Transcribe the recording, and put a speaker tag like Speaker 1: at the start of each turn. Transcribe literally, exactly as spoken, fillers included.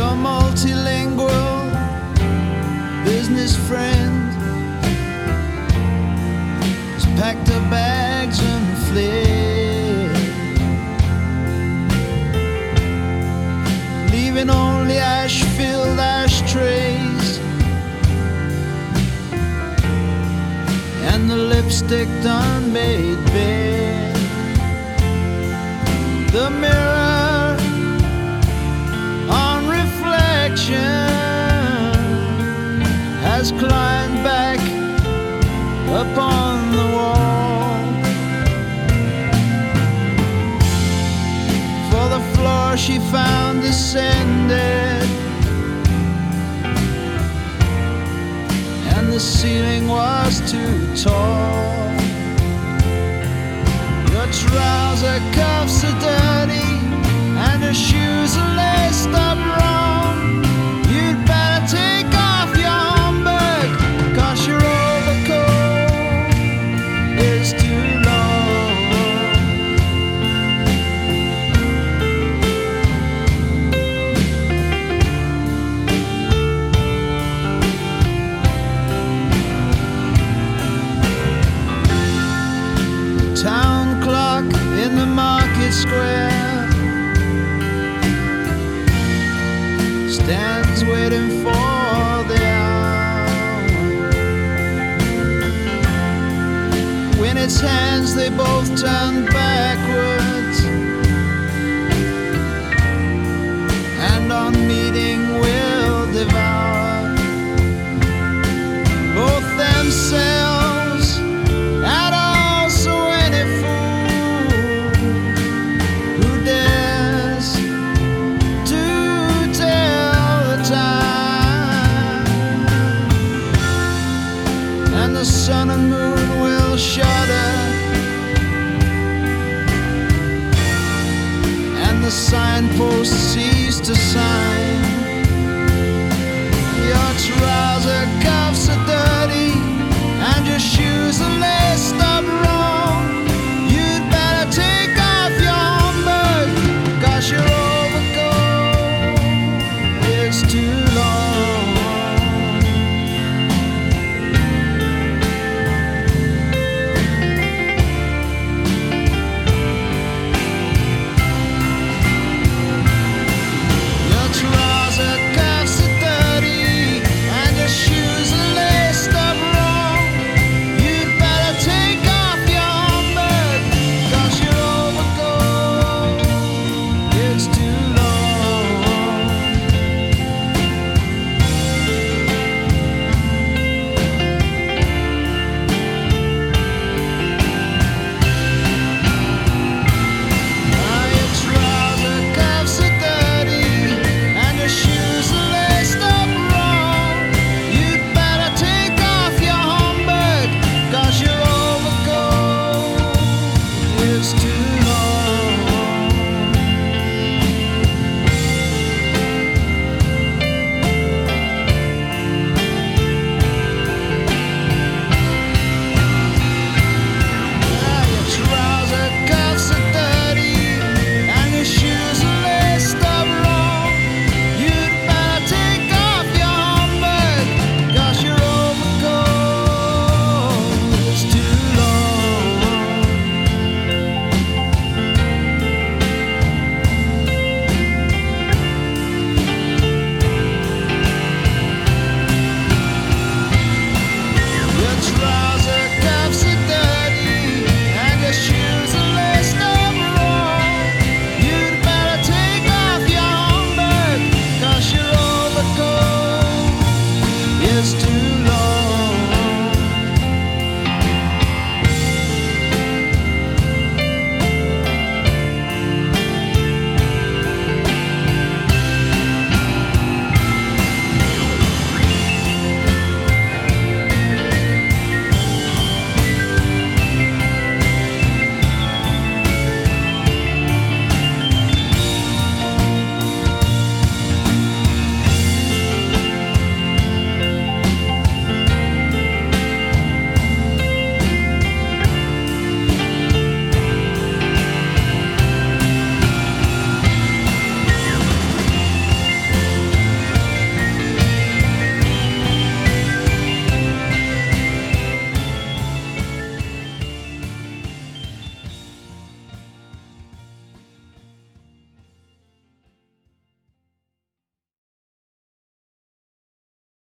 Speaker 1: Your multilingual business friend has packed her bags and fled, leaving only ash-filled ashtrays and the lipstick-done made bed. The mirror on reflection has climbed back upon the wall, for the floor she found descended, and the ceiling was too tall. Your trouser cuffs are dirty and your shoes are laced up wrong. You'd better take off your Homburg, 'cause your overcoat is too long. The town clock in the market square stands waiting for the hour, when its hands they both turn backwards, and on meeting will devour both themselves and also any fool who dares to tell the time, and the sun and moon will shudder, and the signposts